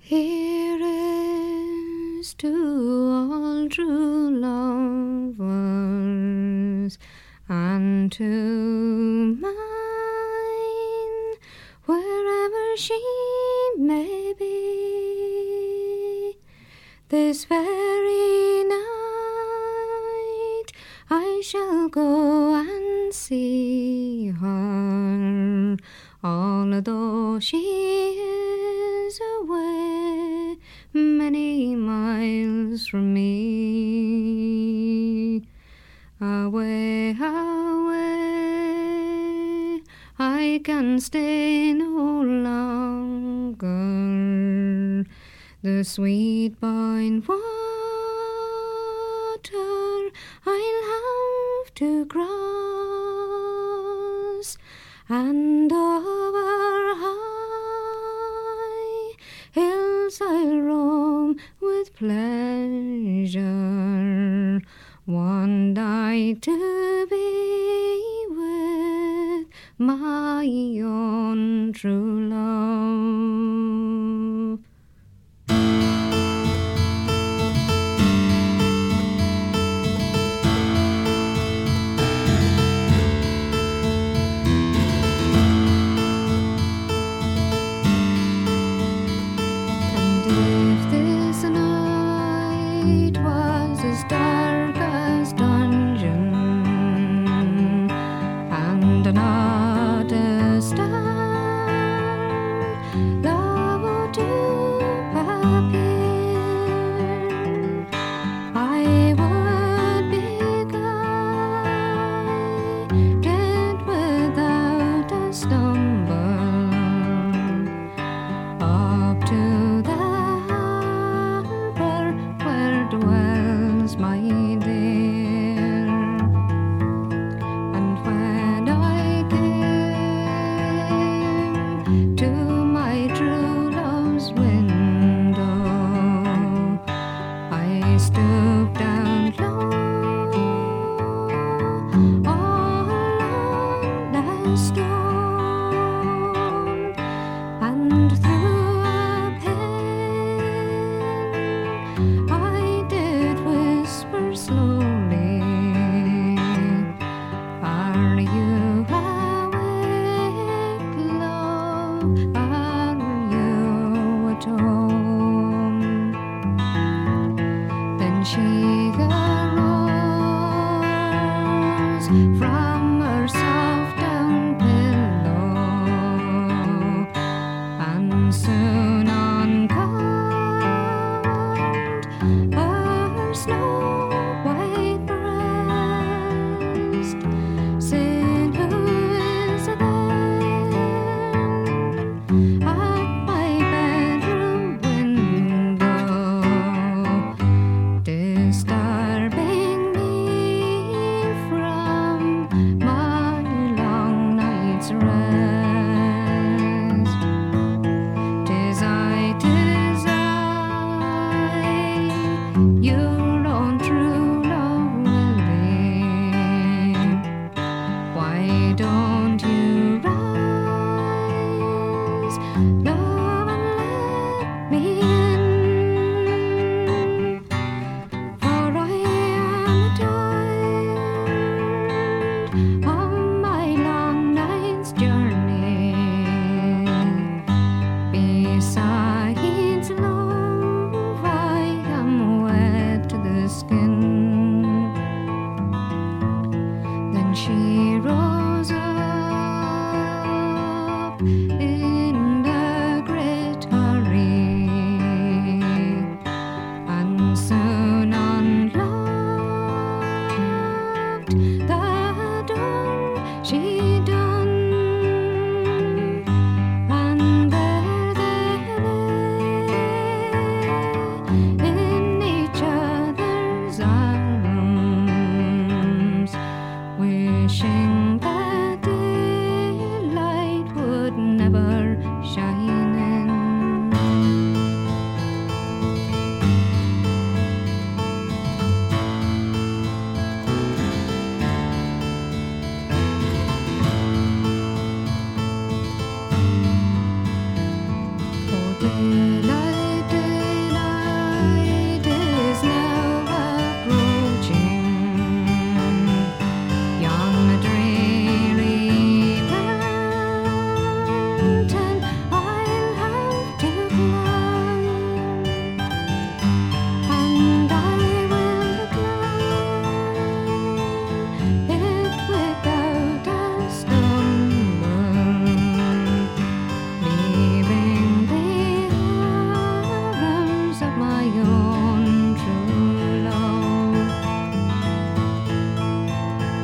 Here is to all true lovers, and to mine, wherever she may be. This very night I shall go and see her, although she is away many miles from me. Away, away, I can stay no longer. The sweet Boyne water I'll have to cross, and over high hills I'll roam with pleasure, one night to be with my own true love. It was as dark as dungeon, and not a star love would do appear. I would be guided without a stumble up to the dwells my dear. And when I came to my true love's window, I stooped down low on the stone, and through a pane I did whisper slowly, are you awake, love? Are you at home? Then she arose from her soft down pillow, and soon uncovered her snow-white breast, saying, who is there at my bedroom window, disturbing me from my long night's rest? 'Tis I, your own true love, Willie. Why don't you rise, love, and let me in? For I am tired of my long night's journey. Besides love, I am wet to the skin. Then she rose up in a great hurry, and soon unlocked the door she done, and there they lay in each other's arms, wishing that daylight would never shine in. Oh, dear.